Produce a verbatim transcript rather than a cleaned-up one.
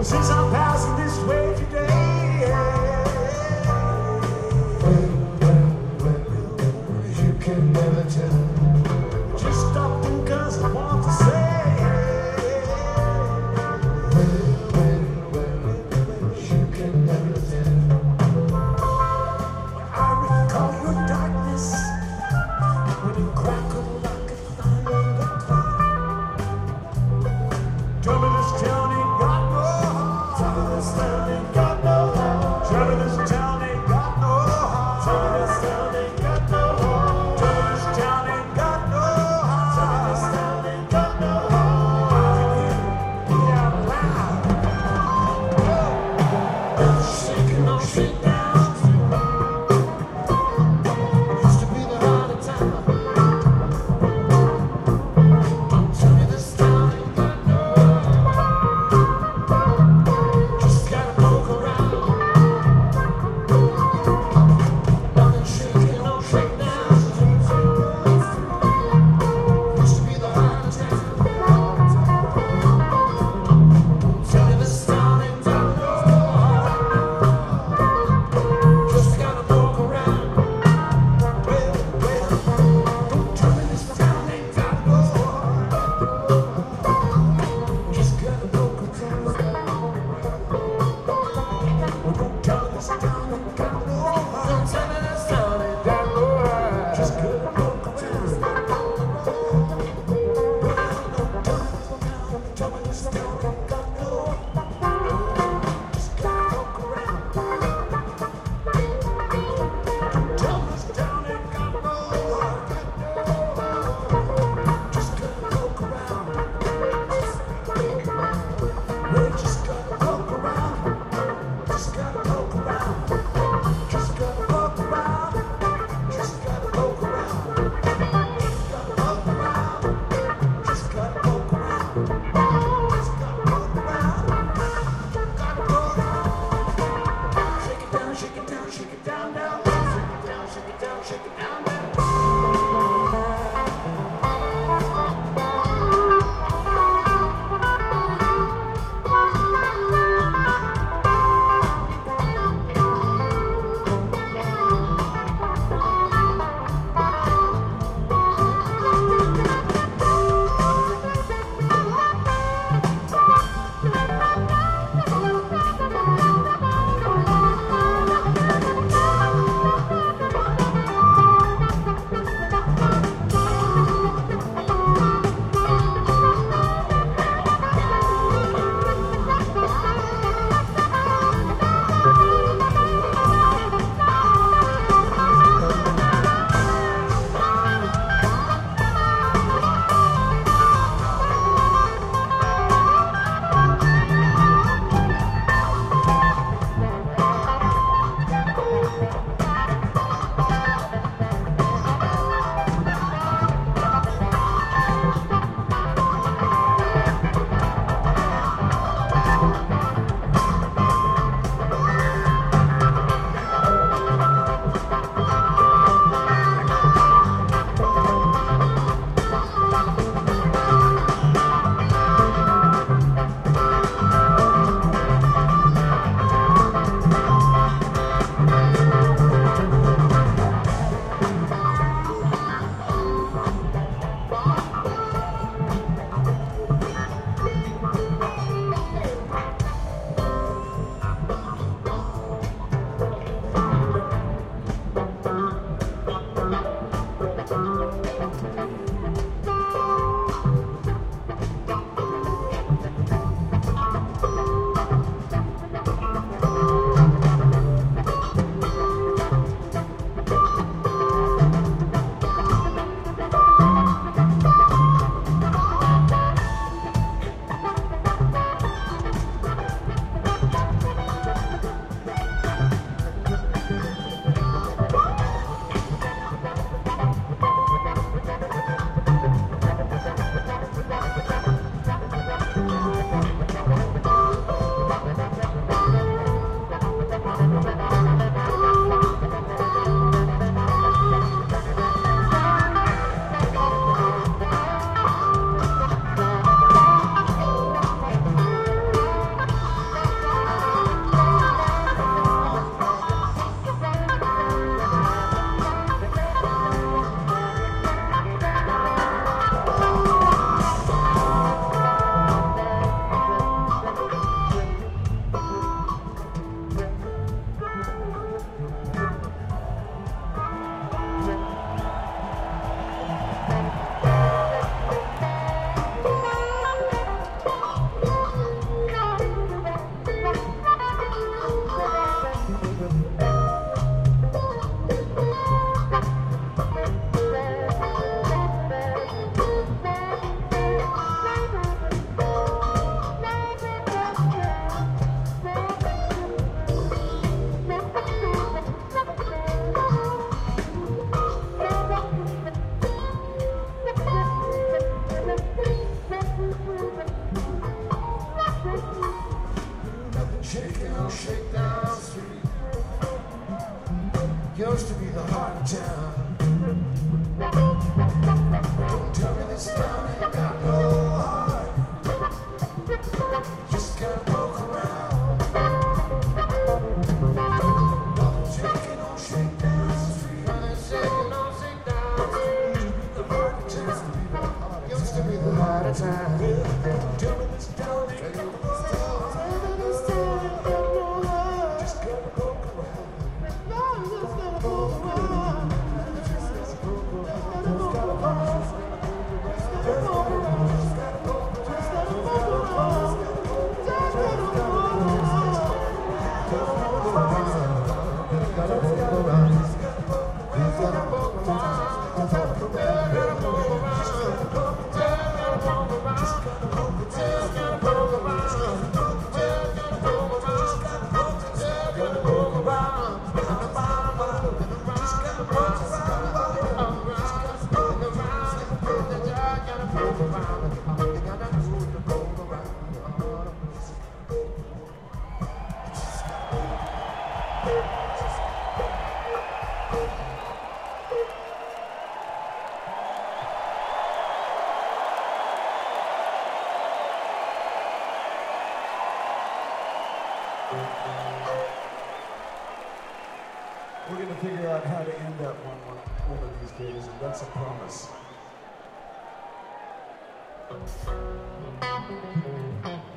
Since I'm passing this way today, you can never tell. Just stopping 'cause I want to say, you can never tell. When I recall your darkness, when you crackle like a thunderclap, tell me this town ain't got no heart. Tell me this town ain't got no heart. Tell me this town ain't got no heart. Tell me this town ain't got no heart. Tell me this town ain't got no heart. Tell me this town ain't got no heart. Yeah, loud. Shaking on, shake down. Used to be the heart of town. Don't tell me this town ain't got no heart. Just gotta poke around. Nothing shaking, no shake down. Used to be the heart of town. Tell me this town ain't got no heart. Just gotta poke around. Well, well, don't tell me this town ain't got no heart. Just gotta poke around. Well, don't tell me this town ain't got no heart. Don't tell me this town ain't got no heart. Just gotta poke around. Don't tell me this town ain't got no heart. Just gotta poke around. Tell me this town ain't got no heart. Just gotta poke around. We just gotta poke around. Just gotta poke around. Just gotta poke around. Just gotta poke around. Just gotta poke around. Just gotta poke around. Just gotta poke around. Gotta poke around. Shake it down, shake it down, shake it down now. Shake it down, shake it down, shake it down now. shaking on Shakedown Street. Used to be the heart of town. Don't tell me this town ain't got no heart. Just gotta poke around. Shaking on Shakedown Street. Shaking on Shakedown Street. The heart of town. Used to be the heart of town. Don't tell me this town ain't got no heart. Just gotta poke around. Just gotta poke around. Just gotta poke around. Just gotta poke around. Just gotta poke around. Just gotta poke around. Just gotta poke We're going to figure out how to end up one, one, one of these days, and that's a promise.